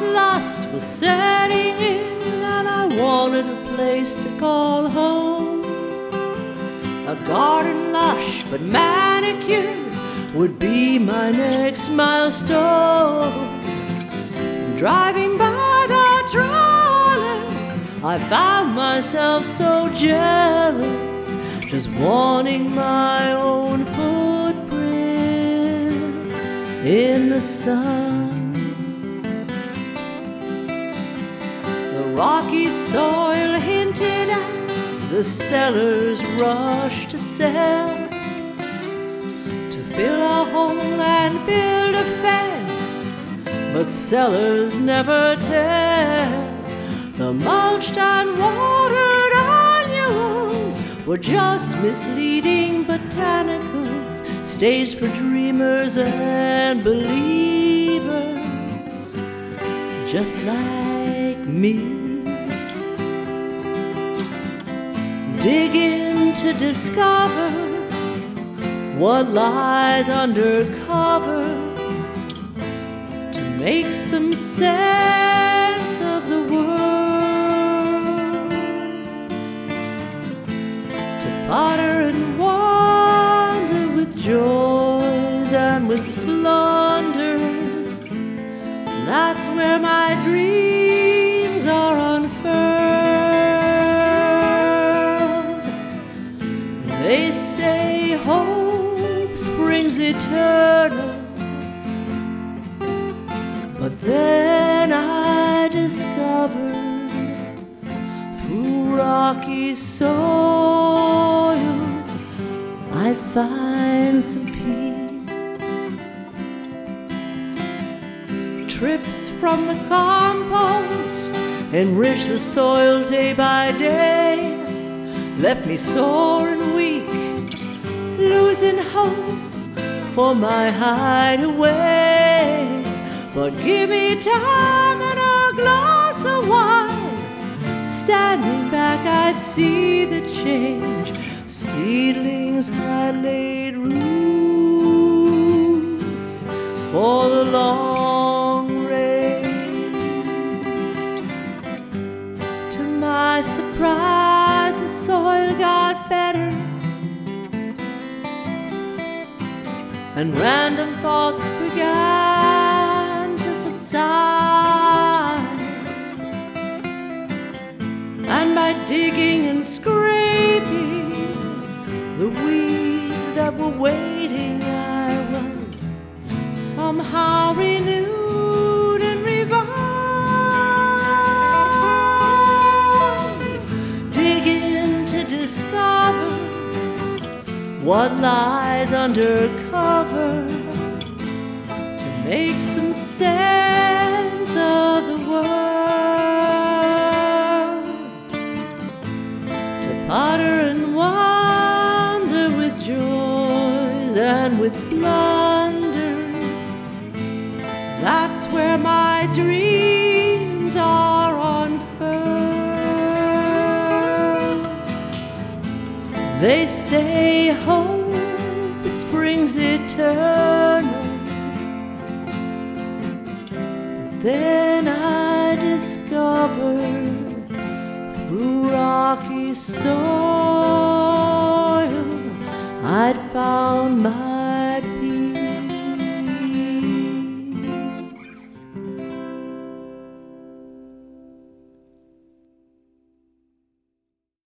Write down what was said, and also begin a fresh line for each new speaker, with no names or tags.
lust was setting in, and I wanted a place to call home. A garden lush but manicured would be my next milestone. Driving by the trawlers, I found myself so jealous, just wanting my own footprint in the sun. The rocky soil hinted at, the sellers rushed to sell, to fill a hole and build a fence, but sellers never tell. The mulched and watered annuals were just misleading botanicals, staged for dreamers and believers just like me. Digging to discover what lies under cover, to make some sense of the world, to potter and wander with joys and with blunders. That's where my dreams are unfurled. They say hope springs eternal, but then I discovered through rocky soil I'd find some peace. Trips from the compost enrich the soil day by day, left me sore and weak, losing hope for my hideaway. But give me time and a glass of wine, standing back I'd see the change. Seedlings had laid roots for the long rain. To my surprise, the soil got better, and random thoughts began to subside. And by digging and scraping the weeds that were waiting, I was somehow renewed and revived. Digging to discover what lies under cover, to make some sense of the world, to potter and wander with joys and with blunders. That's where my dreams are unfurled. They say hope springs eternal, but then I discovered through rocky soil I'd found my